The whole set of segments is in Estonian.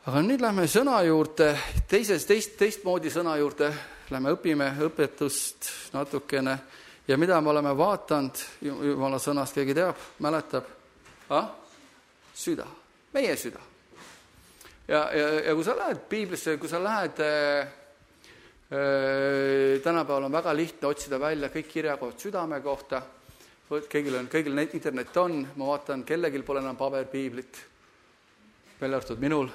Aga nüüd lähme sõna juurde, teistmoodi sõna juurde, lähme õpime õpetust natukene ja mida me oleme vaatanud Jumala sõnast, keegi teab, mäletab? Süda, meie süda. Ja kui sa lähed Piiblisse, kui sa lähed, tänapäeval on väga lihtne otsida välja kõik kirjakohad südame kohta, kõigil neid internet on, ma vaatan, kellegil pole enam paberpiiblit, välja arvatud minul.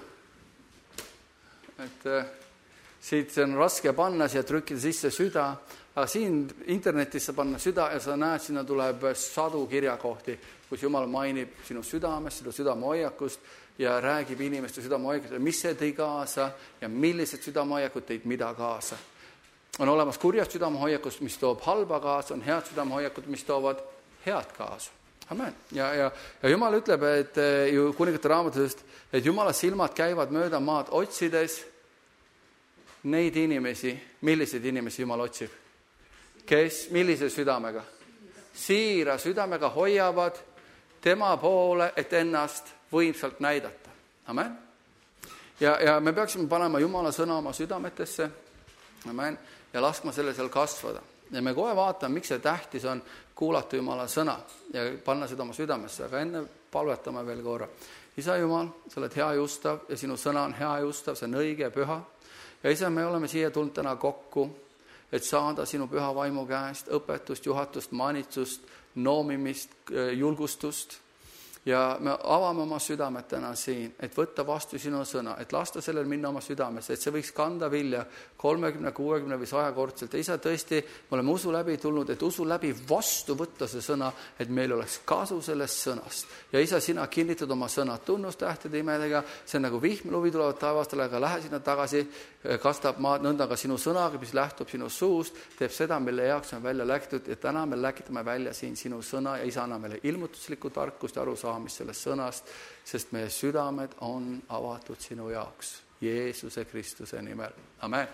Et siit on raske panna siia trükkida sisse süda, aga siin internetis sa panna süda ja sa näed, sinna tuleb sadu kirjakohti, kus Jumal mainib sinu südamest, sinu südamehoiakust ja räägib inimeste südamehoiakust, mis see tõi kaasa ja millised südamehoiakud tõid mida kaasa. On olemas kurjast südamehoiakust, mis toob halba kaasa, on head südamehoiakud, mis toovad head kaasa. Amen. Ja Jumal ütleb, et ju kuningate raamatusest, et Jumala silmad käivad mööda maad otsides neid inimesi, milliseid inimesi Jumal otsib, kes millise südamega, siira südamega hoiavad tema poole, et ennast võimsalt näidata. Amen. Ja me peaksime panema Jumala sõna oma südametesse, amen, ja laskma selle seal kasvada. Ja me kohe vaatame, miks see tähtis on kuulata Jumala sõna ja panna seda oma südamesse, aga enne palvetame veel korra. Isa Jumal, sa oled hea ja ustav ja sinu sõna on hea ja ustav, see on õige ja püha. Ja isa, me oleme siia tulnud täna kokku, et saada sinu püha vaimu käest õpetust, juhatust, manitsust, noomimist, julgustust. Ja me avame oma südamed täna siin, et võtta vastu sinu sõna, et lasta sellel minna oma südamesse, et see võiks kanda vilja 30, 60 või 100 kordselt. Ja isa, tõesti, me oleme usu läbi tulnud, et usu läbi vastu võtta see sõna, et meil oleks kasu sellest sõnast. Ja isa, sina kinnitad oma sõna tunnustähtede imedega, see on nagu vihmluvi tulevad taevastele, aga lähe sinna tagasi, kastab maad nõnda ka sinu sõnaga, mis lähtub sinu suust, teeb seda, mille jaoks on välja läkitud, ja täna me läkitame välja siin sinu sõna ja isa anna meile ilmutuslikku tarkust ja arusaamist sellest sõnast, sest meie südamed on avatud sinu jaoks Jeesuse Kristuse nimel. Amen.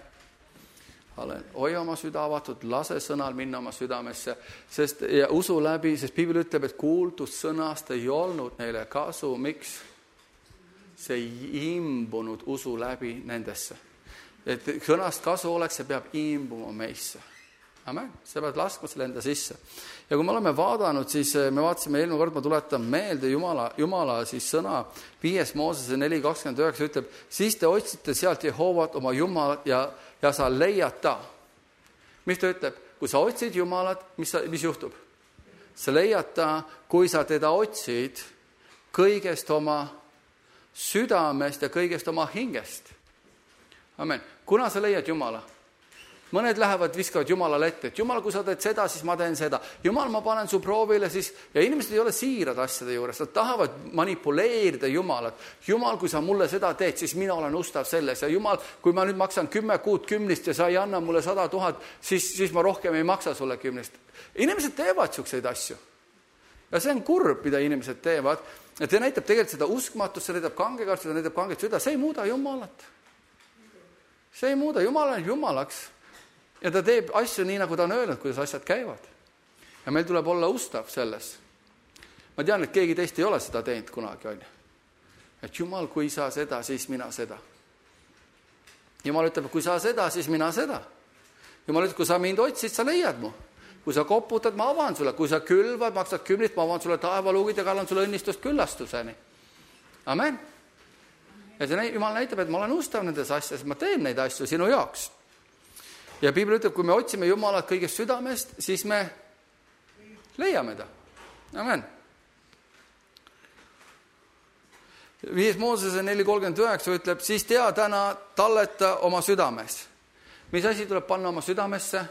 Hoia oma süda avatud, lase sõnal minna oma südamesse, sest ja usu läbi, sest Piibel ütleb, et kuuldud sõnast ei olnud neile kasu. Miks? See ei imbunud usu läbi nendesse. Et sõnast kasu oleks, see peab imbuma meisse. Amen. Sa pead laskma selle enda sisse. Ja kui me oleme vaadanud, siis me vaatasime eelmine kord, ma tuletan meelde Jumala siis sõna 5 Moosese 4.29 ütleb, siis te otsite sealt Jehovat oma Jumalat ja sa leiad ta. Mis ta ütleb? Kui sa otsid Jumalat, mis juhtub? Sa leiad ta, kui sa teda otsid kõigest oma südamest ja kõigest oma hingest. Amen. Kuna sa leiad Jumala? Mõned lähevad, viskavad Jumalale ette, et Jumal, kui sa teed seda, siis ma teen seda. Jumal, ma panen su proovile siis, ja inimesed ei ole siirad asjade juures, nad tahavad manipuleerida Jumalat. Jumal, kui sa mulle seda teed, siis mina olen ustav selles. Ja Jumal, kui ma nüüd maksan 10 kuud 10 ja sa ei anna mulle 100 000, siis ma rohkem ei maksa sulle 10. Inimesed teevad siukseid asju. Ja see on kurb, mida inimesed teevad. Ja see näitab tegelikult seda uskmatust, see näitab kangekarst, see näitab kanget süda. See ei muuda Jumalat. See ei muuda. Jumal on Jumalaks. Ja ta teeb asju nii, nagu ta on öelnud, kuidas asjad käivad. Ja meil tuleb olla ustav selles. Ma tean, et keegi teist ei ole seda teinud kunagi, on. Et Jumal, kui sa seda, siis mina seda. Jumal ütleb, kui sa seda, siis mina seda. Jumal ütleb, kui sa mind otsid, sa leiad mu. Kui sa koputad, ma avan sulle. Kui sa külvad, maksad 10, ma avan sulle taevaluugid ja kallan sulle õnnistust küllastuseni. Amen. Ja see Jumal näitab, et ma olen ustav nendes asjades, ma teen neid asju sinu jaoks. Ja Piibel ütleb, kui me otsime Jumalat kõigest südamest, siis me leiame ta. Amen. 5 Moosese 4.39 ütleb, siis tea täna talleta oma südames. Mis asi tuleb panna oma südamesse?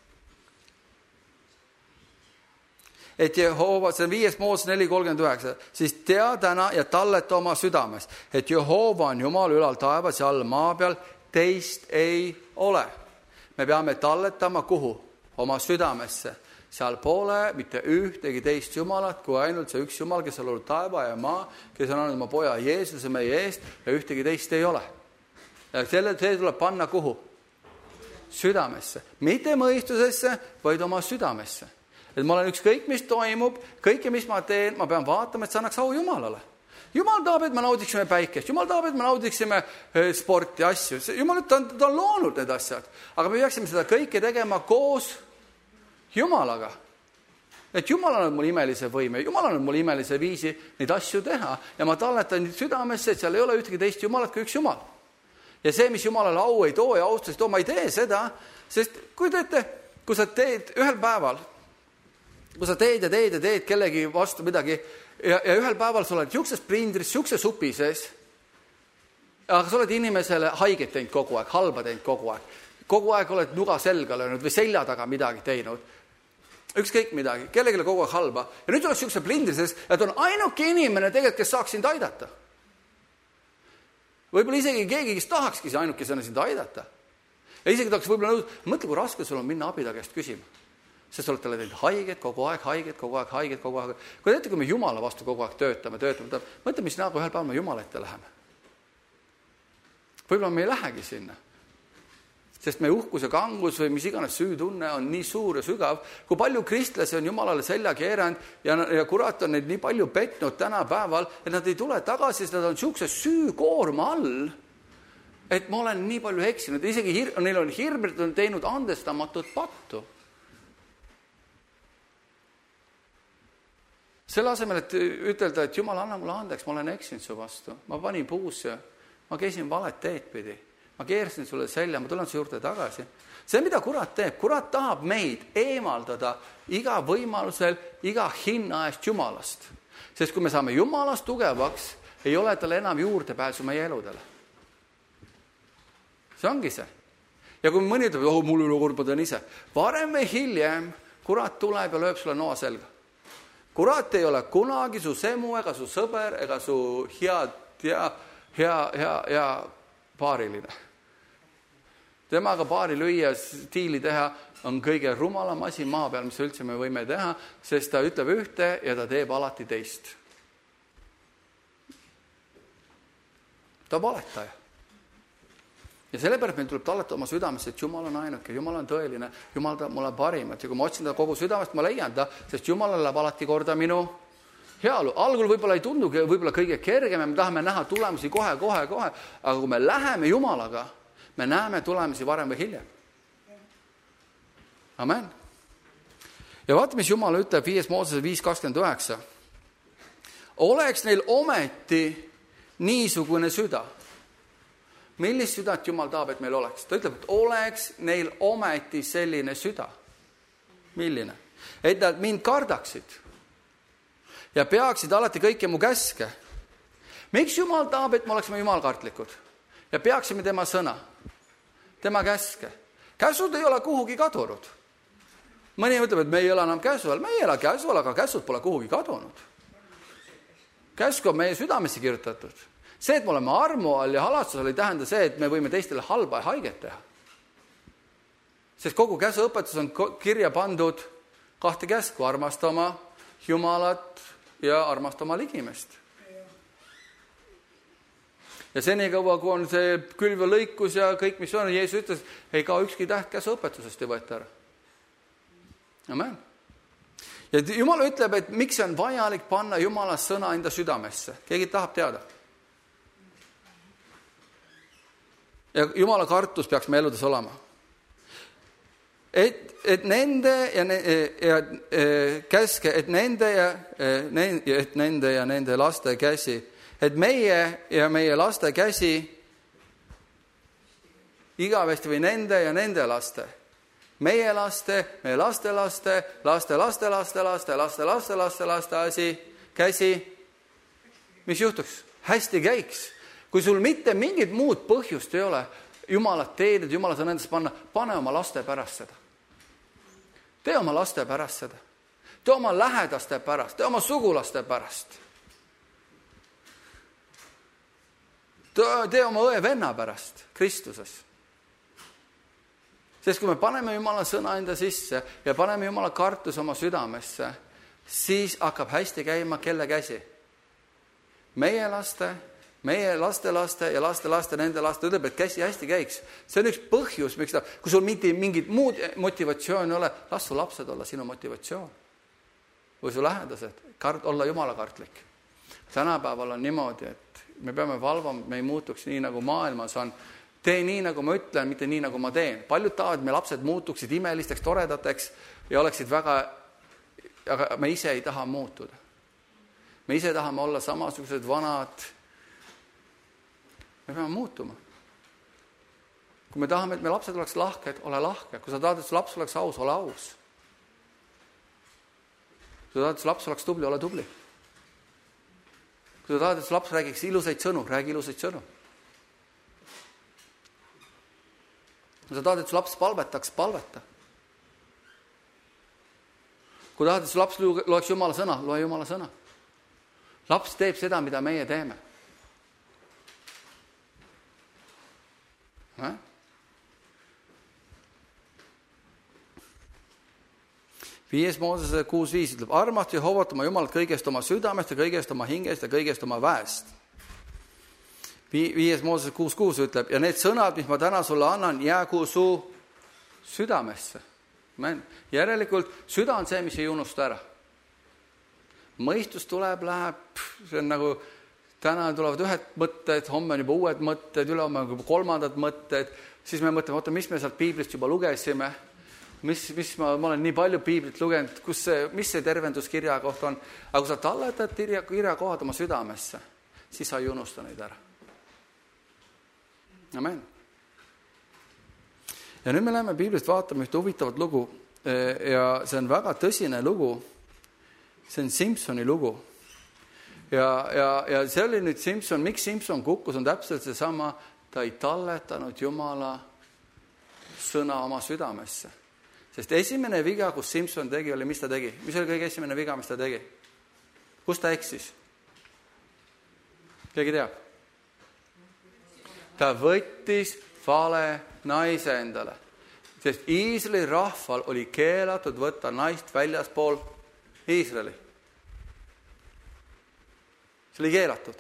Et Jehova, see on 5 Mooses 4.39, siis tea täna ja talleta oma südames, et Jehova on Jumal ülal taevas ja all maa peal, teist ei ole. Me peame talletama kuhu? Oma südamesse. Seal pole mitte ühtegi teist Jumalat, kui ainult see üks Jumal, kes on olnud taeva ja maa, kes on andnud oma poja Jeesuse meie eest ja ühtegi teist ei ole. Ja see tuleb panna kuhu? Südamesse. Mitte mõistusesse, vaid oma südamesse. Et ma olen ükskõik, mis toimub, kõike, mis ma teen, ma pean vaatama, et see annaks au Jumalale. Jumal tahab, et me naudiksime päikest, Jumal tahab, et me naudiksime sporti, asju. Jumal, ta on loonud need asjad, aga me peaksime seda kõike tegema koos Jumalaga. Et Jumal on mul imelise võime, Jumal on mul imelise viisi neid asju teha ja ma talletan südamesse, et seal ei ole ühtegi teist Jumalat kui üks Jumal. Ja see, mis Jumalale au ei too ja austus ei too, ma ei tee seda, sest kui teete, kui sa teed ühel päeval, kui sa teed kellegi vastu midagi ja ühel päeval sa oled siukses prindris, siukse supi sees, aga sa oled inimesele haiget teinud kogu aeg, halba teinud kogu aeg oled nuga selga löönud või selja taga midagi teinud, ükskõik midagi, kellegile kogu aeg halba. Ja nüüd oleks siukse prindrises, et on ainuke inimene tegelikult, kes saaks sind aidata. Võib-olla isegi keegi, kes tahakski ainukesena sind aidata. Ja isegi tahaks võib-olla nõus, mõtle, kui raske sul on minna abida käest küsima. Sest olete teinud haiget kogu aeg. Kui teete, kui me Jumala vastu kogu aeg töötame, mõtle, mis nagu ühel päeval me Jumala ette läheme. Võib-olla me ei lähegi sinna. Sest meie uhkus ja kangus või mis iganes süütunne on nii suur ja sügav, kui palju kristlasi on Jumalale selja keeranud ja kurat on neid nii palju petnud tänapäeval, et nad ei tule tagasi, sest nad on siukse süükoorma all, et ma olen nii palju eksinud, isegi neil on hirm, et on teinud andestamatut pattu. Selle asemel, et ütelda, et Jumal, anna mulle andeks, ma olen eksinud su vastu, ma panin puusse, ma käisin valet teed pidi. Ma keersin sulle selja, ma tulen su juurde tagasi. See, mida kurat teeb, kurat tahab meid eemaldada iga võimalusel, iga hinna eest Jumalast. Sest kui me saame Jumalast tugevaks, ei ole tal enam juurdepääsu meie eludele. See ongi see. Ja kui mõni ütleb, mul üle kurbadan ise, varem või hiljem kurat tuleb ja lööb sulle noa selga. Kurat ei ole kunagi su semu ega su sõber ega su hea paariline. Temaga paari lüüa, stiili teha on kõige rumalam asi maa peal, mis üldse me võime teha, sest ta ütleb ühte ja ta teeb alati teist. Ta valetaja. Ja sellepärast meil tuleb tallata oma südamesse, et Jumal on ainuke, Jumal on tõeline, Jumal tahab mulle parimat ja kui ma otsin ta kogu südamest, ma leian ta, sest Jumalale läheb alati korda minu heaolu. Algul võib-olla ei tundugi võib-olla kõige kergem ja me tahame näha tulemusi kohe, aga kui me läheme Jumalaga, me näeme tulemusi varem või hiljem. Amen. Ja vaata, mis Jumal ütleb 5 Moosese 5:29. Oleks neil ometi niisugune süda. Millist südat Jumal tahab, et meil oleks? Ta ütleb, et oleks neil ometi selline süda. Milline? Et nad mind kardaksid ja peaksid alati kõike mu käske. Miks Jumal tahab, et me oleksime jumalkartlikud ja peaksime tema sõna, tema käske? Käsud ei ole kuhugi kadunud. Mõni ütleb, et me ei ela enam käsu all. Me ei ela käsu all, aga käsud pole kuhugi kadunud. Käsku on meie südamesse kirjutatud. See, et me oleme armu all ja halastusel, ei tähenda see, et me võime teistele halba ja haiget teha. Sest kogu käsuõpetus on kirja pandud 2 käsku, armasta oma Jumalat ja armasta oma ligimest. Ja senikaua, kui on see külv ja lõikus ja kõik, mis on, Jeesus ütles, ei kao ükski täht käsuõpetusest ei võeta ära. Amen. Ja Jumal ütleb, et miks on vajalik panna Jumala sõna enda südamesse. Keegi tahab teada. Ja Jumala kartus peaks me eludes olema. Et nende ja nende laste käsi, et meie ja meie laste käsi igavesti või nende ja nende laste, meie laste, meie lastelaste, laste käsi, mis juhtuks? Hästi käiks. Kui sul mitte mingit muud põhjust ei ole, Jumalat teenida, Jumala sõna endas panna, pane oma laste pärast seda. Tee oma laste pärast seda. Tee oma lähedaste pärast, tee oma sugulaste pärast. Tee oma õe-venna pärast Kristuses. Sest kui me paneme Jumala sõna enda sisse ja paneme Jumala kartus oma südamesse, siis hakkab hästi käima kelle käsi? Meie laste, meie lastelaste ja lastelaste, nende laste, ütleb, et käsi hästi käiks. See on üks põhjus, miks ta, kui sul mingit muud motivatsiooni ole, las su lapsed olla sinu motivatsioon. Või su lähedased, olla Jumala kartlik. tänapäeval on niimoodi, et me peame valvama, et me ei muutuks nii, nagu maailmas on. Tee nii, nagu ma ütlen, mitte nii, nagu ma teen. Paljud tahavad, et me lapsed muutuksid imelisteks, toredateks ja oleksid väga, aga me ise ei taha muutuda. Me ise tahame olla samasugused vanad. Me peame muutuma. Kui me tahame, et me lapsed oleks lahked, ole lahke. Kui sa tahad, et su laps oleks aus, ole aus. Kui sa tahad, et su laps oleks tubli, ole tubli. Kui sa tahad, et su laps räägiks ilusaid sõnu, räägi ilusaid sõnu. Kui sa tahad, et su laps palvetaks, palveta. Kui tahad, et su laps loeks Jumala sõna, loe Jumala sõna. Laps teeb seda, mida meie teeme. 5. Moosese 6.5 ütleb, armasta Jehoovat oma Jumalat kõigest oma südamest ja kõigest oma hingest ja kõigest oma väest. 5. Moosese 6.6 ütleb, ja need sõnad, mis ma täna sulle annan, jäägu su südamesse. Järelikult süda on see, mis ei unusta ära. Mõistus tuleb, läheb, see on nagu, täna tulevad ühed mõtted, homme on juba uued mõtted, ülehomme on juba kolmandad mõtted, siis me mõtleme, oota, mis me sealt piiblist juba lugesime, mis ma olen nii palju piiblit lugenud, mis see tervenduskirja koht on, aga kui sa talletad kirja kohad oma südamesse, siis sa ei unusta neid ära. Amen. Ja nüüd me läheme piiblist vaatama ühte huvitavat lugu ja see on väga tõsine lugu, see on Simsoni lugu. Ja see oli nüüd Simson, miks Simson kukkus, on täpselt seesama, ta ei talletanud Jumala sõna oma südamesse. Sest esimene viga, kus Simson tegi, oli, mis ta tegi? Mis oli kõige esimene viga, mis ta tegi? Kus ta eksis? Keegi teab? Ta võttis vale naise endale. Sest Iisraeli rahval oli keelatud võtta naist väljaspool Iisraeli. See oli keelatud.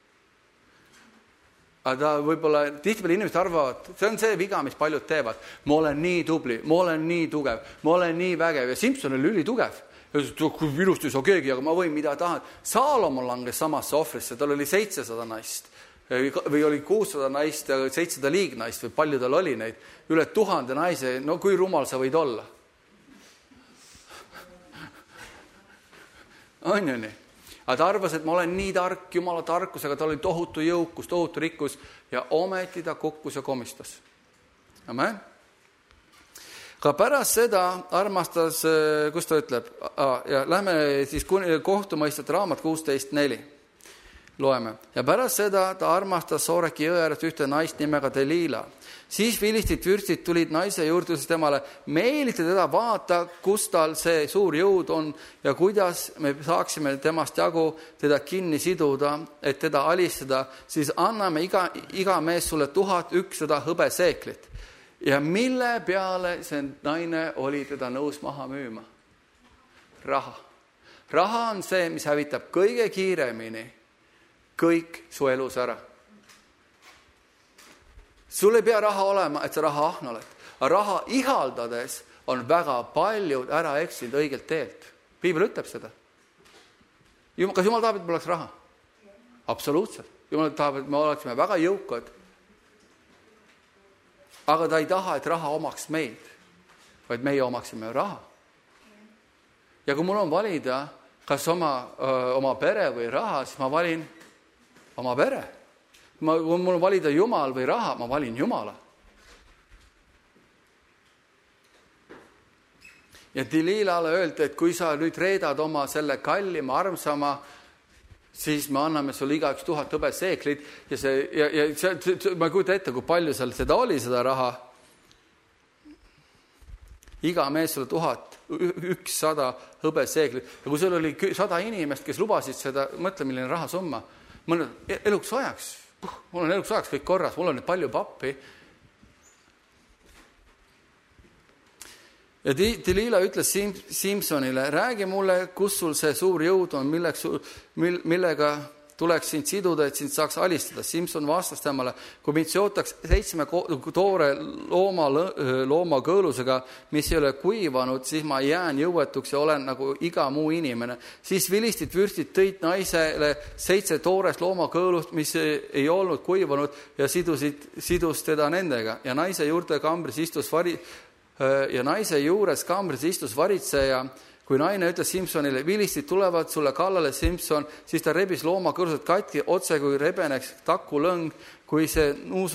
Aga ta võib-olla, tihtipeale inimesed arvavad, see on see viga, mis paljud teevad. Ma olen nii tubli, ma olen nii tugev, ma olen nii vägev. Ja Simson oli ülitugev. Ja kui ilusti ei saa keegi, aga ma võin mida tahan. Saalomon langes samasse ohvrisse, tal oli 700 naist. Või oli 600 naist ja 700 liignaist või palju tal oli neid. Üle 1000 naise, no kui rumal sa võid olla? On ju nii? Aga ta arvas, et ma olen nii tark, Jumala tarkus, aga tal oli tohutu jõukus, tohutu rikkus ja ometi ta kukkus ja komistas. Amen. Ka pärast seda armastas, kus ta ütleb, ja lähme siis kohtumõistet raamat 16.4. Loeme. Ja pärast seda ta armastas Sooreki jõe ääres ühte naist nimega Delila. Siis filistid vürstid tulid naise juurde temale, meelita teda, vaata, kus tal see suur jõud on ja kuidas me saaksime temast jagu teda kinni siduda, et teda alistada, siis anname iga mees sulle 1100 hõbeseeklit. Ja mille peale see naine oli teda nõus maha müüma? Raha. Raha on see, mis hävitab kõige kiiremini kõik su elus ära. Sul ei pea raha olema, et sa raha ahna oled. Aga raha ihaldades on väga paljud ära eksinud õigelt teelt. Piibel ütleb seda. Kas Jumal tahab, et me oleks raha? Absoluutselt. Jumal tahab, et me oleksime väga jõukad. Aga ta ei taha, et raha omaks meid, vaid meie omaksime raha. Ja kui mul on valida, kas oma pere või raha, siis ma valin oma pere. Kui mul on valida Jumal või raha, ma valin Jumala. Ja Delilale öeldi, et kui sa nüüd reedad oma selle kallima, armsama, siis me anname sulle igaüks 1000 hõbeseeklit ja ma ei kujuta ette, kui palju seal seda oli, seda raha. Iga mees sulle 1100 hõbeseeklit. Ja kui sul oli 100 inimest, kes lubasid seda, mõtle, milline rahasumma. Mul on eluks ajaks kõik korras, mul on nüüd palju pappi. Ja Delila ütles Simsonile, räägi mulle, kus sul see suur jõud on, millega tuleks sind siduda, et sind saaks alistada. Simson vastas temale, kui mind seotaks 7 toore looma kõõlusega, mis ei ole kuivanud, siis ma jään jõuetuks ja olen nagu iga muu inimene. Siis vilistid vürstid tõid naisele 7 toorest looma kõõlust, mis ei olnud kuivanud ja sidus teda nendega. Ja naise juurde kambris istus varitseja. Kui naine ütles Simsonile, vilistid tulevad sulle kallale, Simson, siis ta rebis looma kõrsused katki otse, kui rebeneks takulõng, kui see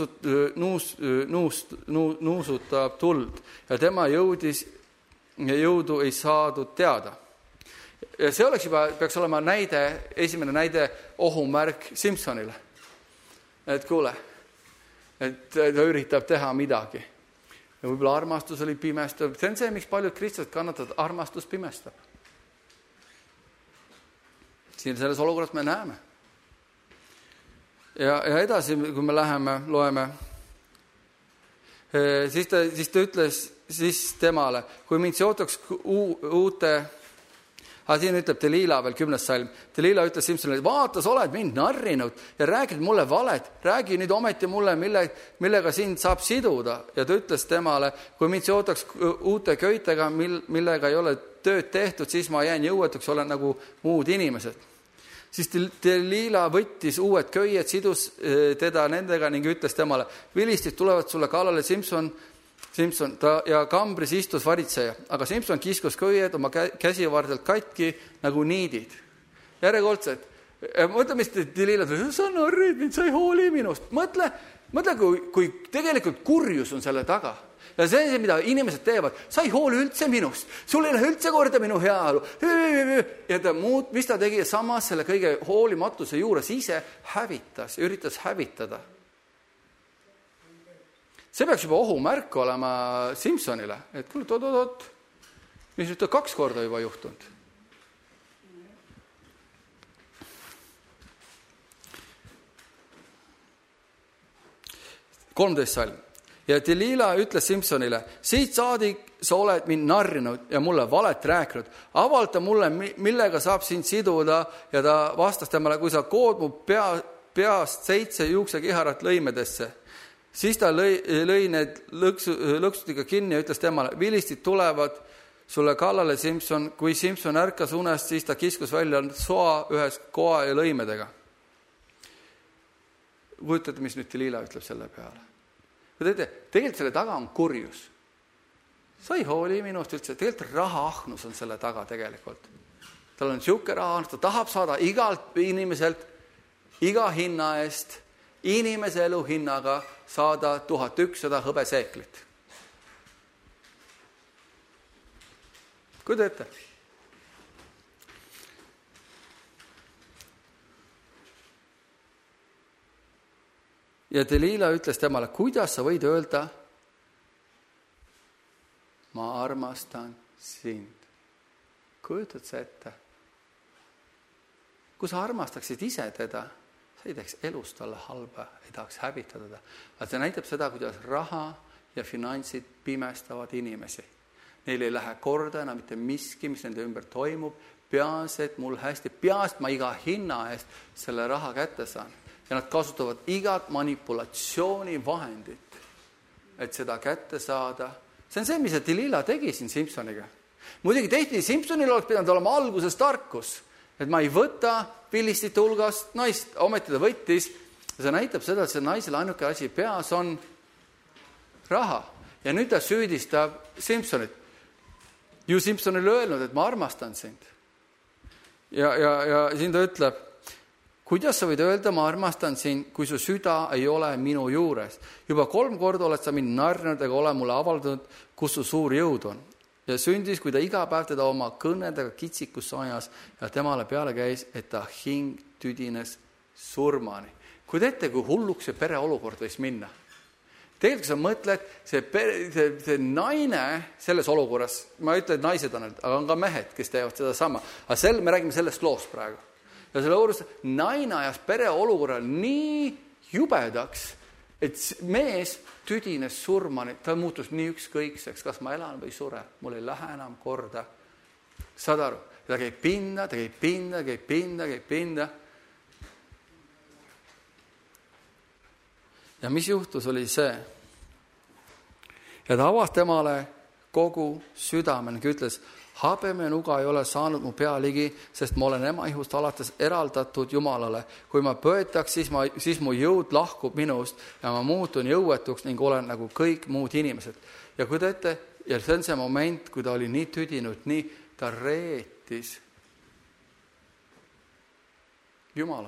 nuusutab tuld. Ja tema jõudu ei saadud teada. Ja see peaks olema esimene näide ohumärk Simsonile. Et kuule, et ta üritab teha midagi. Ja võib-olla armastus oli pimestav. See on see, miks paljud kristlased kannatavad, armastus pimestab. Siin selles olukorras me näeme. Ja edasi, kui me läheme, loeme, siis ta ütles temale, kui mind seotaks siin ütleb Delila veel 10. salm. Delila ütles Simsonile, vaata, sa oled mind narrinud ja räägid mulle valet. Räägi nüüd ometi mulle, millega sind saab siduda. Ja ta ütles temale, kui mind seotaks uute köitega, millega ei ole tööd tehtud, siis ma jään jõuetuks, olen nagu muud inimesed. Siis Delila võttis uued köied, sidus teda nendega ning ütles temale, vilistid tulevad sulle kallale, Simson, ja kambris istus varitseja, aga Simson kiskus köied oma käsivardelt katki nagu niidid. Järjekordselt, mõtle, mis Delila tuli, sa narrid mind, sa ei hooli minust. Mõtle, kui tegelikult kurjus on selle taga. Ja see on see, mida inimesed teevad. Sa ei hooli üldse minust, sul ei lähe üldse korda minu heaolu. Ja mis ta tegi, samas selle kõige hoolimatuse juures ise hävitas, üritas hävitada. See peaks juba ohumärk olema Simsonile, et kuule, oot, mis nüüd 2 korda juba juhtunud. Kolmteist salm. Ja Delila ütles Simsonile, siit saadik sa oled mind narrinud ja mulle valet rääkinud. Avalda mulle, millega saab sind siduda, ja ta vastas temale, kui sa kood mu peast 7 juuksekiharat lõimedesse. Siis ta lõi need lõksutiga kinni ja ütles temale, vilistid tulevad sulle kallale, Simson. Kui Simson ärkas unest, siis ta kiskus välja soa ühes koa ja lõimedega. Kujutate, mis nüüd Delila ütleb selle peale. Tegelikult selle taga on kurjus. Sa ei hooli minust üldse. Tegelikult rahaahnus on selle taga tegelikult. Tal on siuke rahaahnus, ta tahab saada igalt inimeselt iga hinna eest, inimese elu hinnaga saada 1100 hõbeseeklit. Kuida ette. Ja Delila ütles temale, kuidas sa võid öelda, ma armastan sind. Kujutad sa ette? Kui sa armastaksid ise teda, sa ei teeks elust talle halba, ei tahaks hävitada ta. Aga see näitab seda, kuidas raha ja finantsid pimestavad inimesi. Neil ei lähe korda enam mitte miski, mis nende ümber toimub. Peaasi, et mul hästi, peast ma iga hinna eest selle raha kätte saan. Ja nad kasutavad igat manipulatsioonivahendit, et seda kätte saada. See on see, mis Delila tegi siin Simsoniga. Muidugi tehti, Simsonil oleks pidanud olema alguses tarkus, et ma ei võta vilistite hulgast naist, ometi ta võttis. See näitab seda, et see naisele ainuke asi peas on raha. Ja nüüd ta süüdistab Simsonit. Ju Simsonile öelnud, et ma armastan sind. Ja siin ta ütleb, kuidas sa võid öelda, ma armastan sind, kui su süda ei ole minu juures. Juba 3 korda oled sa mind narrinud ega ole mulle avaldanud, kus su suur jõud on. Ja sündis, kui ta iga päev teda oma kõnedega kitsikusse ajas ja temale peale käis, et ta hing tüdines surmani. Kui ette, kui hulluks see pere olukord võis minna. Tegelikult sa mõtled, see naine selles olukorras, ma ütlen, et naised on, aga on ka mehed, kes teevad seda sama. Aga me räägime sellest loost praegu. Ja selle olukorras naine ajas pere olukorra nii jubedaks, et mees tüdines surmani, ta muutus nii ükskõikseks, kas ma elan või sure, mul ei lähe enam korda. Saad aru, ta käib pinda. Ja mis juhtus, oli see. Ja ta avas temale kogu südame, nagu ütles, habeme nuga ei ole saanud mu pea ligi, sest ma olen ema ihust alates eraldatud Jumalale. Kui ma põetaks, siis mu jõud lahkub minust ja ma muutun jõuetuks ning olen nagu kõik muud inimesed. Ja kui ta ette, ja see on see moment, kui ta oli nii tüdinud, nii ta reetis Jumala.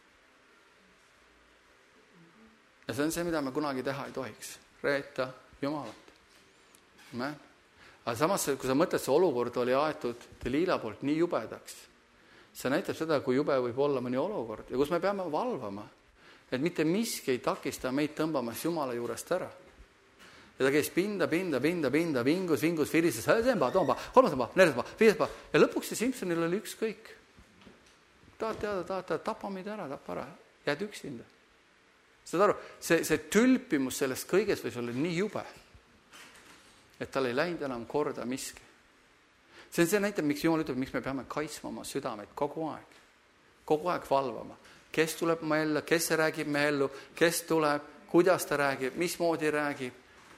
Ja see on see, mida me kunagi teha ei tohiks. Reeta Jumalat. Aga samas, kui sa mõtled, see olukord oli aetud Delila poolt nii jubedaks. See näitab seda, kui jube võib olla mõni olukord ja kus me peame valvama, et mitte miski ei takista meid tõmbamas Jumala juurest ära. Ja ta käis pinda, vingus, virises, tomba, kolmas, neljas, viies. Ja lõpuks see Simpsonil oli ükskõik. Tahad tapa meid ära, tapa ära, jääd üksinda. Saad aru, see tülpimus sellest kõiges võis olla nii jube, et tal ei läinud enam korda miski. See näitab, miks Jumal ütleb, miks me peame kaitsma oma südameid kogu aeg valvama. Kes tuleb ma ellu, kes räägib me ellu, kes tuleb, kuidas ta räägib, mismoodi räägib.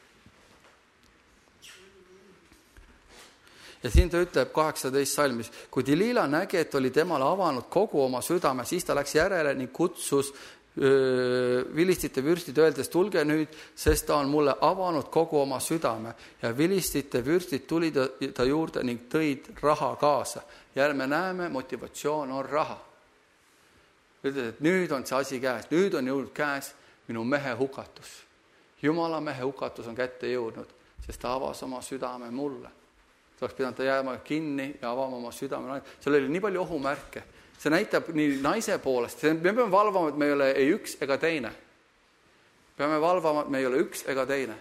Ja siin ta ütleb 18 salmis, kui Delila nägi, et oli temale avanud kogu oma südame, siis ta läks järele ning kutsus vilistite vürstid öeldes, tulge nüüd, sest ta on mulle avanud kogu oma südame. Ja vilistite vürstid tuli ta juurde ning tõid raha kaasa. Ja me näeme, motivatsioon on raha. Ütled, et nüüd on see asi käes, nüüd on jõudnud käes minu mehe hukatus. Jumala mehe hukatus on kätte jõudnud, sest ta avas oma südame mulle. Ta oleks pidanud ta jääma kinni ja avama oma südame. Seal oli nii palju ohumärke. See näitab nii naise poolest. Me peame valvama, et me ei ole ei üks ega teine. Peame valvama, et me ei ole üks ega teine.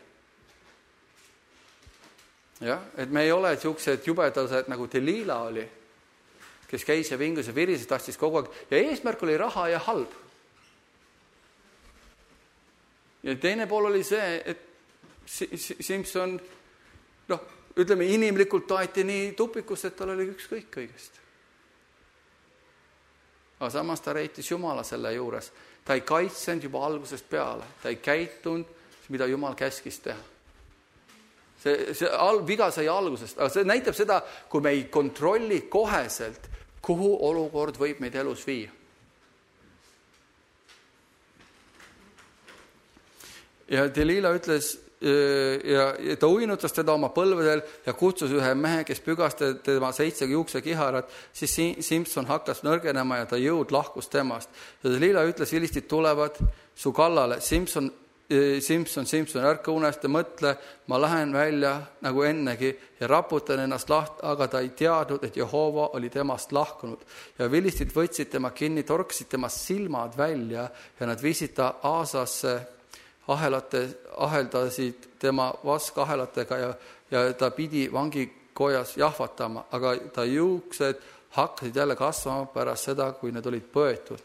Ja, et me ei ole siuksed jubedased nagu Delila oli, kes käis ja vingus ja virises, tahtis kogu aeg. Ja eesmärk oli raha ja halb. Ja teine pool oli see, et Simpson, ütleme, inimlikult taeti nii tupikus, et tal oli ükskõik kõigest. Aga samas ta reitis Jumala selle juures. Ta ei kaitsenud juba algusest peale. Ta ei käitunud, mida Jumal käskis teha. See viga sai algusest. Aga see näitab seda, kui me ei kontrolli koheselt, kuhu olukord võib meid elus viia. Ja Delila ütles, ja ta uinutas teda oma põlvedel ja kutsus ühe mehe, kes pügas tema 7 juuksekiharat, siis Simpson hakkas nõrgenema ja ta jõud lahkus temast. Ja Delila ütles, vilistid tulevad su kallale. Simpson, ärka unest ja mõtle, ma lähen välja nagu ennegi ja raputan ennast lahti, aga ta ei teadnud, et Jehova oli temast lahkunud. Ja vilistid võtsid tema kinni, torksid tema silmad välja ja nad viisid ta Aasasse aheldasid tema vaskahelatega ja ta pidi vangikojas jahvatama, aga ta juuksed hakkasid jälle kasvama pärast seda, kui need olid põetud.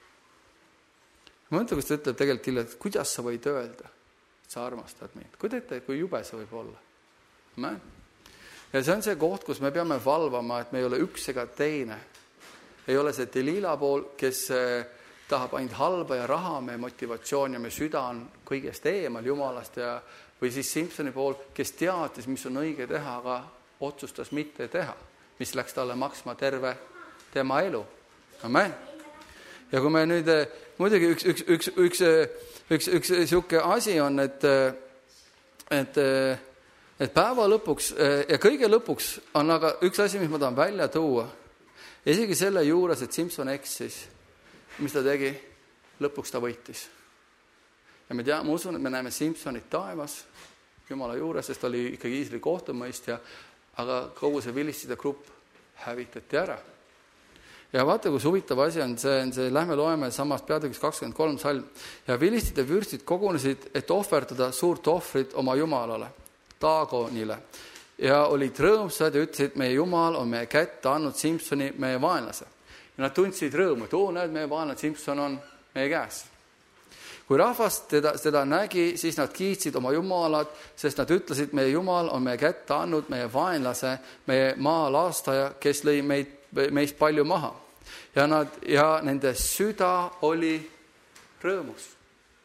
Ma mõtlen, kus ta ütleb tegelikult, et kuidas sa võid öelda, et sa armastad meid. Kui teete, kui jube see võib olla. Ja see on see koht, kus me peame valvama, et me ei ole üks ega teine. Ei ole see Delila pool, kes tahab ainult halba ja raha, meie motivatsioon ja meie süda on kõigest eemal Jumalast või siis Simpsoni pool, kes teadis, mis on õige teha, aga otsustas mitte teha, mis läks talle maksma terve tema elu. Amen. Ja kui me nüüd, muidugi üks siuke asi on, et päeva lõpuks ja kõige lõpuks on aga üks asi, mis ma tahan välja tuua. Isegi selle juures, et Simpson eksis, mis ta tegi? Lõpuks ta võitis. Ja ma usun, et me näeme Simpsonit taevas Jumala juures, sest ta oli ikkagi Iisraeli kohtumõistja, aga kogu see vilistide grupp hävitati ära. Ja vaata, kus huvitav asi on see, lähme loeme samast peatükis 23 salm. Ja vilistide vürstid kogunesid, et ohverdada suurt ohvrit oma Jumalale, Dagonile. Ja olid rõõmsad ja ütlesid, meie Jumal on meie kätte andnud Simpsoni, meie vaenlase. Ja nad tundsid rõõmu, et näed, meie vaenlane Simpson on meie käes. Kui rahvas teda nägi, siis nad kiitsid oma Jumalat, sest nad ütlesid, meie Jumal on meie kätte andnud meie vaenlase, meie maa laastaja, kes lõi meist palju maha. Ja nende süda oli rõõmus.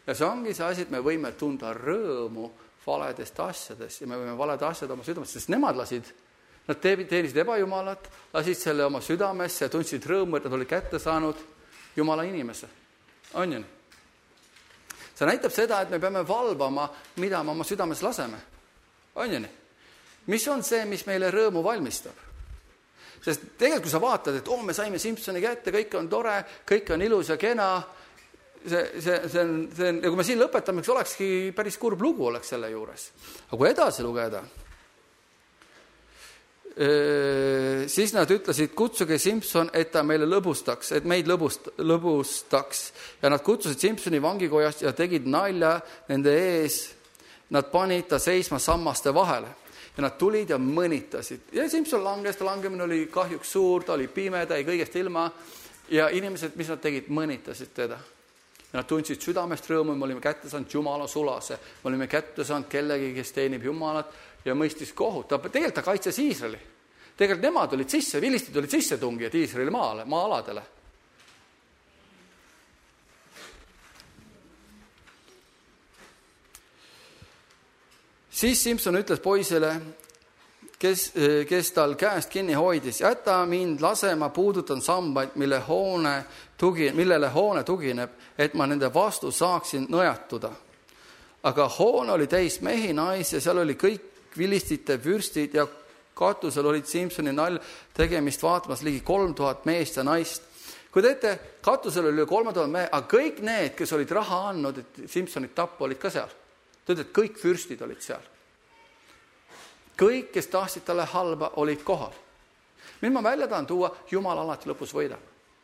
Ja see ongi see asi, et me võime tunda rõõmu valedest asjadest ja me võime valede asjad oma südamesse, sest nemad nad teenisid ebajumalat, lasid selle oma südamesse ja tundsid rõõmu, et nad olid kätte saanud Jumala inimese. On ju? See näitab seda, et me peame valvama, mida me oma südames laseme. On ju? Mis on see, mis meile rõõmu valmistab? Sest tegelikult, kui sa vaatad, et me saime Simpsoni kätte, kõik on tore, kõik on ilus ja kena, see on, ja kui me siin lõpetame, olekski päris kurb lugu oleks selle juures. Aga kui edasi lugeda, siis nad ütlesid, kutsuge Simpson, et ta meile lõbustaks, et meid lõbustaks. Ja nad kutsusid Simpsoni vangikojast ja tegid nalja nende ees. Nad panid ta seisma sammaste vahele. Ja nad tulid ja mõnitasid. Ja Simpson langes, ta langemine oli kahjuks suur, ta oli pime, ta ei kõigest ilma. Ja inimesed, mis nad tegid, mõnitasid teda. Ja nad tundsid südamest rõõmu, me olime kätte saanud Jumala sulase. Me olime kätte saanud kellegi, kes teenib Jumalat ja mõistis kohut. Tegelikult ta kaitses Iisraeli. Tegelikult nemad olid sisse, vilistid olid sisse tungijad Iisraeli maa-aladele. Siis Simpson ütles poisele, kes tal käest kinni hoidis, jäta mind lasema, puudutan sambaid, millele hoone tugineb, et ma nende vastu saaksin nõjatuda. Aga hoone oli täis mehi, naisi ja seal oli kõik vilistite vürstid ja katusel olid Simpsoni nalja tegemist vaatamas ligi 3000 meest ja naist. Kui teete, katusel oli 3000 mehe, aga kõik need, kes olid raha andnud, et Simpsonit tappa, olid ka seal. Teate, et kõik vürstid olid seal. Kõik, kes tahtsid talle halba, olid kohal. Mind ma välja tahan tuua, Jumal alati lõpus võidab.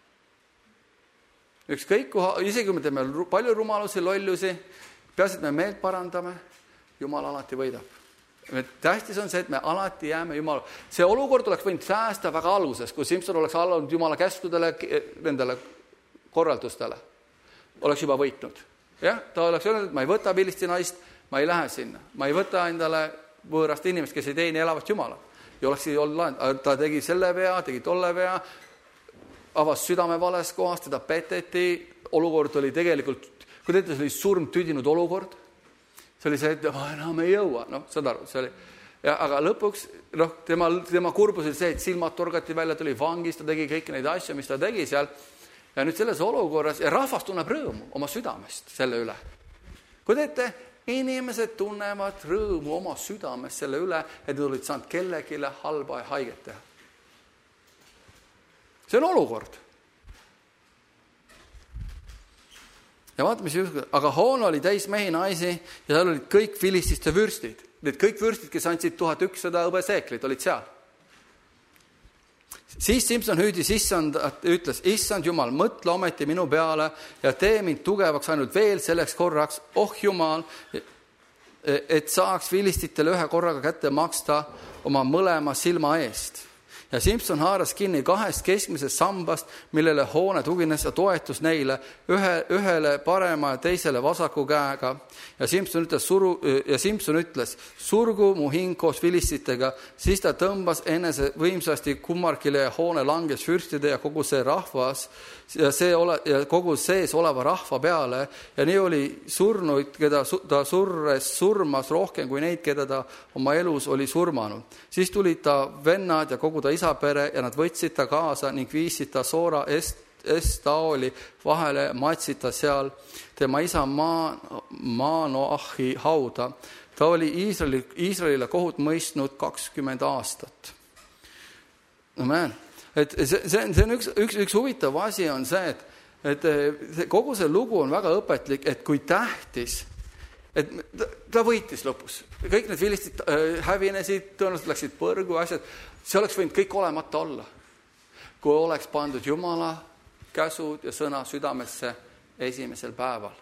Ükskõik, isegi kui me teeme palju rumalusi, lollusi, peaasi, et me meelt parandame, Jumal alati võidab. Tähtis on see, et me alati jääme Jumala. See olukord oleks võinud säästa väga alguses, kui Simpson oleks alanud Jumala käskudele, nendele korraldustele. Oleks juba võitnud. Ja, ta oleks öelnud, et ma ei võta vilisti naist, ma ei lähe sinna. Ma ei võta endale võõrast inimest, kes ei teeni elavat Jumala. Ja oleks olnud, ta tegi selle vea, tegi tolle vea, avas südame vales kohast, teda peteti, olukord oli tegelikult, kui teete, see oli surm tüdinud olukord, see oli see, et enam ei jõua, saad aru, see oli. Ja, aga lõpuks, tema kurbus oli see, et silmad torgati välja, ta oli vangis, ta tegi kõiki neid asju, mis ta tegi seal. Ja nüüd selles olukorras, ja rahvas tunneb rõõmu oma südamest selle üle. Kui teete, inimesed tunnevad rõõmu oma südamest selle üle, et nad olid saanud kellegile halba ja haiget teha. See on olukord. Ja vaata, mis juhtus, aga hoone oli täis mehi naisi ja seal olid kõik filististe vürstid. Need kõik vürstid, kes andsid 1100 hõbeseeklit, olid seal. Siis Simpson hüüdis ütles, issand Jumal, mõtle ometi minu peale ja tee mind tugevaks ainult veel selleks korraks, Jumal, et saaks vilistitele ühe korraga kätte maksta oma mõlema silma eest. Ja Simpson haaras kinni 2 keskmisest sambast, millele hoone tugines ja toetus neile ühele parema ja teisele vasaku käega. Ja Simpson ütles, surgu mu hing koos vilistitega, siis ta tõmbas enese võimsasti kummarkile ja hoone langes fürstide ja kogu see rahvas ja kogu sees oleva rahva peale ja nii oli surnuid, keda ta surmas rohkem kui neid, keda ta oma elus oli surmanud. Siis tulid ta vennad ja kogu ta isapere ja nad võtsid ta kaasa ning viisid ta Soora Estaoli vahele, matsid ta seal tema isa Maanoahi hauda. Ta oli Iisraelile kohut mõistnud 20 aastat. Et see on üks huvitav asi on see, et kogu see lugu on väga õpetlik, et kui tähtis, et ta võitis lõpus. Kõik need vilistid hävinesid, tõenäoliselt läksid põrgu asjad. See oleks võinud kõik olemata olla, kui oleks pandud Jumala käsud ja sõna südamesse esimesel päeval.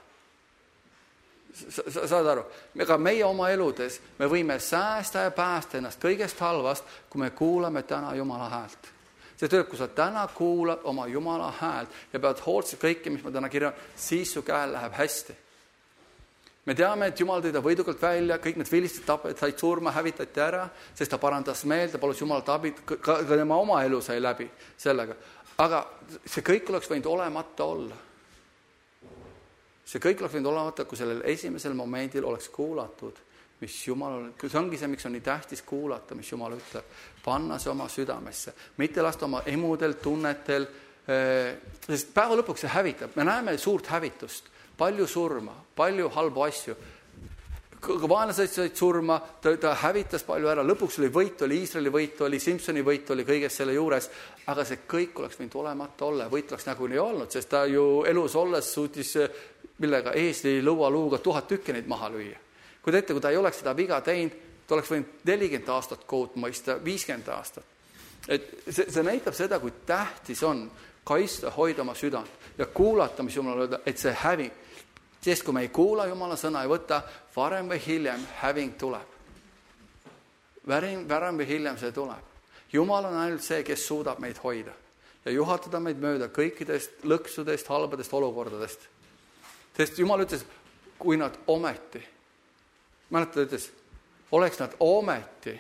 Saad aru? Ega meie oma eludes me võime säästa ja päästa ennast kõigest halvast, kui me kuulame täna Jumala häält. See tööb, kui sa täna kuulad oma Jumala häält ja pead hoolitsema kõike, mis ma täna kirjan, siis su käel läheb hästi. Me teame, et Jumal tõi ta võidukalt välja, kõik need vilistid said surma, hävitati ära, sest ta parandas meelt ja palus Jumalalt abi, ka tema oma elu sai läbi sellega. Aga see kõik oleks võinud olemata olla. see kõik oleks võinud olemata, kui sellel esimesel momendil oleks kuulatud, mis Jumal, see ongi see, miks on nii tähtis kuulata, mis Jumal ütleb. Panna see oma südamesse, mitte lasta oma emudel, tunnetel, sest päeva lõpuks see hävitab. Me näeme suurt hävitust, palju surma, palju halbu asju. Vaenlased said surma, ta hävitas palju ära, lõpuks oli võit, oli Iisraeli võit, oli Simsoni võit, oli kõigest selle juures, aga see kõik oleks võinud olemata olla, võit oleks nagu nii olnud, sest ta ju elus olles suutis millega eesli lõualuuga 1000 tükki neid maha lüüa. Kui ta ei oleks seda viga teinud, ta oleks võinud 40 aastat kohut mõista, 50 aastat. Et see näitab seda, kui tähtis on kaitsta, hoida oma südant ja kuulata, mis Jumal öelda, et see häving. Sest kui me ei kuula Jumala sõna ei võta, varem või hiljem häving tuleb. Varem või hiljem see tuleb. Jumal on ainult see, kes suudab meid hoida ja juhatada meid mööda kõikidest lõksudest, halbadest olukordadest. Sest Jumal ütles, kui nad ometi, mäletad, ütles, oleks nad ometi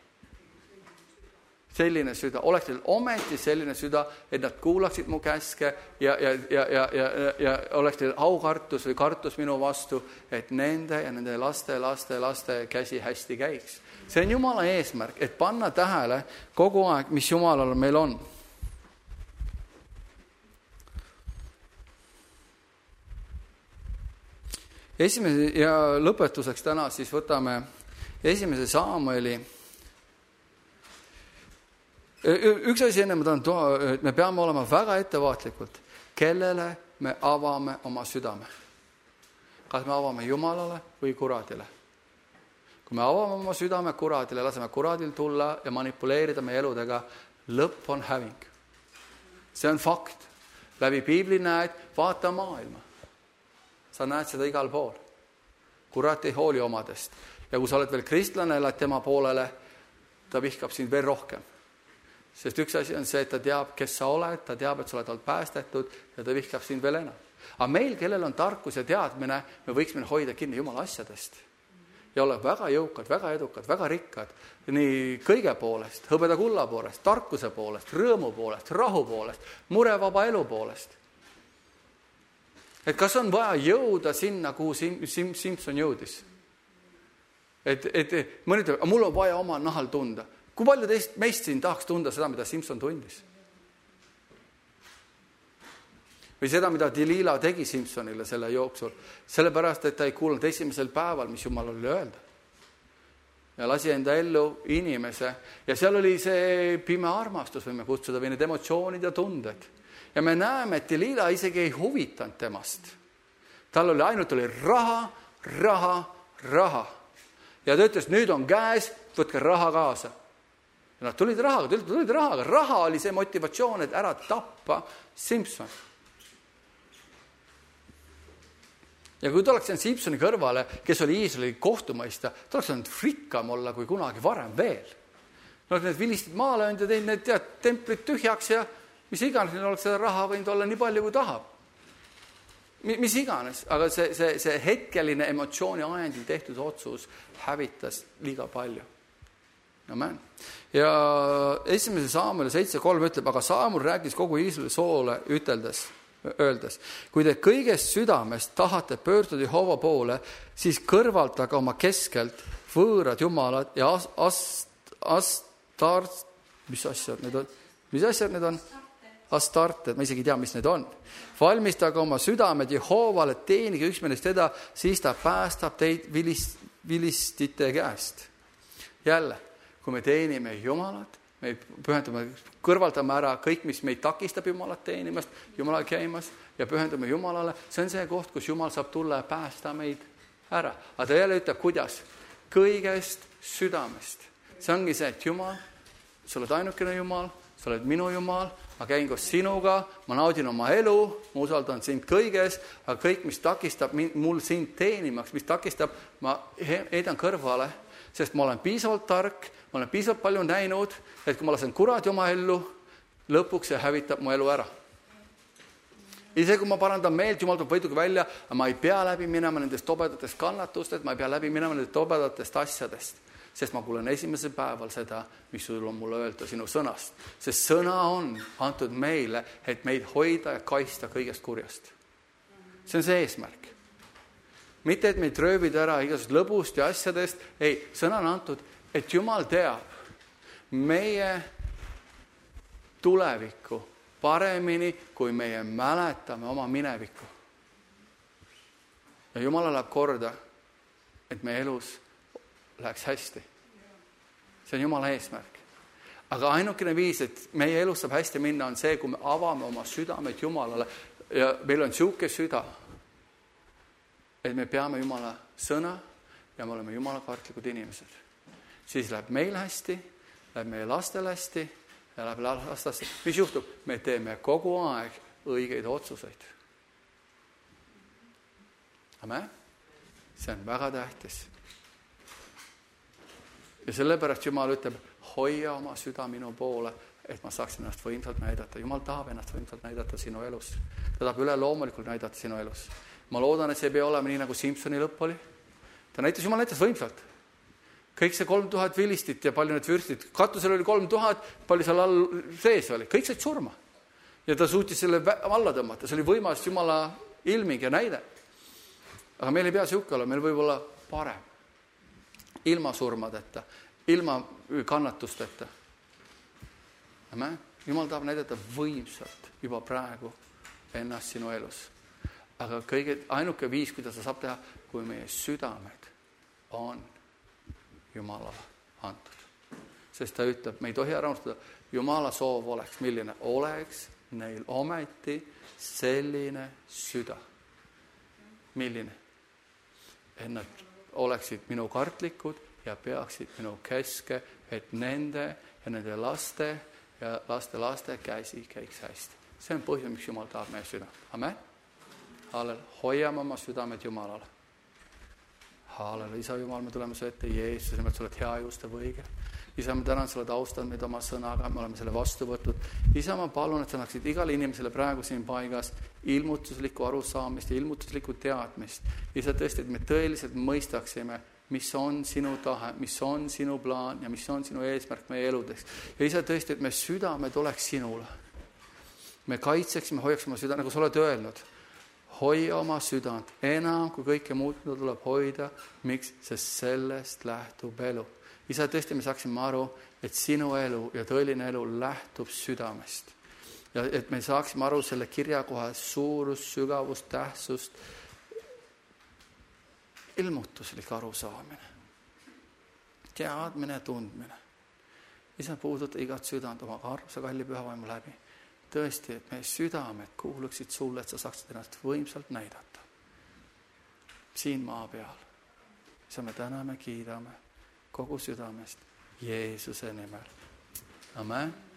selline süda, oleks neil ometi selline süda, et nad kuulaksid mu käske ja oleks neil aukartus või kartus minu vastu, et nende ja nende laste käsi hästi käiks. See on Jumala eesmärk, et panna tähele kogu aeg, mis Jumalal meil on. Esimese ja lõpetuseks täna siis võtame 1. Saamueli. Üks asi enne ma tahan, et me peame olema väga ettevaatlikult, kellele me avame oma südame. Kas me avame Jumalale või kuradile? Kui me avame oma südame kuradile, laseme kuradil tulla ja manipuleerida meie eludega, lõpp on häving. See on fakt. Läbi piibli näed, vaata maailma. Sa näed seda igal pool. Kurat ei hooli omadest. Ja kui sa oled veel kristlane, elad tema poolele, ta vihkab sind veel rohkem. Sest üks asi on see, et ta teab, kes sa oled, ta teab, et sa oled olnud päästetud ja ta vihkab sind veel enam. Aga meil, kellel on tarkus ja teadmine, me võiksime hoida kinni Jumala asjadest. Ja olla väga jõukad, väga edukad, väga rikkad. Nii kõige poolest, hõbeda kulla poolest, tarkuse poolest, rõõmu poolest, rahu poolest, murevaba elu poolest. Et kas on vaja jõuda sinna, kuhu Simson jõudis? Et mõni ütleb, mul on vaja oma nahal tunda. Kui palju meist siin tahaks tunda seda, mida Simson tundis? Või seda, mida Delila tegi Simsonile selle jooksul. Sellepärast, et ta ei kuulnud esimesel päeval, mis Jumal oli öelda. Ja lasi enda ellu inimese. Ja seal oli see pime armastus, võime kutsuda, või need emotsioonid ja tunded. Ja me näeme, et Delila isegi ei huvitanud temast. Tal oli ainult raha. Ja ta ütles, nüüd on käes, võtke raha kaasa. Ja nad tulid rahaga. Raha oli see motivatsioon, et ära tappa Simson. Ja kui ta oleks jäänud Simsoni kõrvale, kes oli Iisraeli kohtumõista, ta oleks olnud rikkam olla kui kunagi varem veel. Need vilistid maale on ja teinud need templid tühjaks ja mis iganes, neil oleks seda raha võinud olla nii palju, kui tahab. Mis iganes, aga see hetkeline emotsiooni ajendil tehtud otsus hävitas liiga palju. Amen. Ja 1. Saamueli 7.3 ütleb, aga Saamul rääkis kogu Iisraeli soole öeldes, kui te kõigest südamest tahate pöörduda Jehova poole, siis kõrvaldage oma keskelt võõrad jumalad ja mis asjad need on? Astarted, ma isegi ei tea, mis need on. Valmistage oma südamed Jehovale, teenige üksmeelest teda, siis ta päästab teid vilistite käest. Jälle, kui me teenime Jumalat, me pühendume, kõrvaldame ära kõik, mis meid takistab Jumalat teenimast, Jumalal käimas ja pühendume Jumalale, see on see koht, kus Jumal saab tulla ja päästa meid ära. Aga ta jälle ütleb, kuidas? Kõigest südamest. See ongi see, et Jumal, sa oled ainukene Jumal, sa oled minu Jumal, ma käin koos sinuga, ma naudin oma elu, ma usaldan sind kõiges, aga kõik, mis takistab mul sind teenimaks, mis takistab, ma heidan kõrvale, sest ma olen piisavalt tark, ma olen piisavalt palju näinud, et kui ma lasen kuradi oma ellu, lõpuks see hävitab mu elu ära. Isegi kui ma parandan meelt, Jumal tuleb võiduga välja, aga ma ei pea läbi minema nendest tobedatest kannatustest, ma ei pea läbi minema nendest tobedatest asjadest. Sest ma kuulen esimesel päeval seda, mis sul on mulle öelda sinu sõnast. Sest sõna on antud meile, et meid hoida ja kaista kõigest kurjast. See on see eesmärk. mitte, et meid röövida ära igasugust lõbust ja asjadest. Ei, sõna on antud, et Jumal teab meie tulevikku paremini, kui meie mäletame oma minevikku. Ja Jumal läheb korda, et meie elus läheks hästi. See on Jumala eesmärk. Aga ainukene viis, et meie elus saab hästi minna, on see, kui me avame oma südamed Jumalale ja meil on siuke süda, et me peame Jumala sõna ja me oleme Jumala kartlikud inimesed. Siis läheb meil hästi, läheb meie lastel hästi ja läheb lastesse. Mis juhtub? Me teeme kogu aeg õigeid otsuseid. Amen? See on väga tähtis. Ja sellepärast Jumal ütleb, hoia oma süda minu poole, et ma saaksin ennast võimsalt näidata. Jumal tahab ennast võimsalt näidata sinu elus. Ta tahab üle loomulikult näidata sinu elus. Ma loodan, et see ei pea olema nii, nagu Simpsoni lõpp oli. Jumal näitas võimsalt. Kõik see 3000 vilistit ja palju need vürstid. Katusel oli 3000, palju seal all sees oli. Kõik said surma. Ja ta suutis selle alla tõmmata. See oli võimas Jumala ilming ja näide. Aga meil ei pea siuke olla. Meil võib olla parem. Ilma surmadeta. Ilma kannatusteta. Amen? Jumal tahab näidata võimsalt juba praegu ennast sinu elus. Aga ainuke viis, kuidas ta saab teha, kui meie südamed on Jumalale antud. Sest ta ütleb, me ei tohi ära unustada, Jumala soov oleks, milline oleks neil ometi selline süda. Milline? Et nad oleksid minu kartlikud ja peaksid minu keske, et nende ja nende laste ja laste käsi käiks hästi. See on põhjus, miks Jumal tahab meie süda. Amen? Hoiame oma südamed Jumalale. Isa Jumal, me tuleme su ette Jeesus, et sa oled hea ja ustav õige. Isa, ma tänan, sa oled austanud meid oma sõnaga, me oleme selle vastu võtnud. Isa, ma palun, et sa annaksid igale inimesele praegu siin paigas ilmutuslikku arusaamist ja ilmutuslikku teadmist. Isa, tõesti, et me tõeliselt mõistaksime, mis on sinu tahe, mis on sinu plaan ja mis on sinu eesmärk meie eludeks. Ja Isa, tõesti, et me südamed oleks sinule. Me kaitseksime, hoiaksime süda, nagu sa oled öelnud. Hoia oma südant enam kui kõike muud, mida tuleb hoida. Miks? Sest sellest lähtub elu. Isa, tõesti, me saaksime aru, et sinu elu ja tõeline elu lähtub südamest. Ja et me saaksime aru selle kirjakoha suurust, sügavust, tähtsust, ilmutuslik arusaamine, teadmine, tundmine. Isa, puuduta igat südant oma armsa kalli pühavaimu läbi. Tõesti, et meie südamed kuuluksid sulle, et sa saaksid ennast võimsalt näidata. Siin maa peal. Isa, me täname, kiidame kogu südamest Jeesuse nimel. Amen.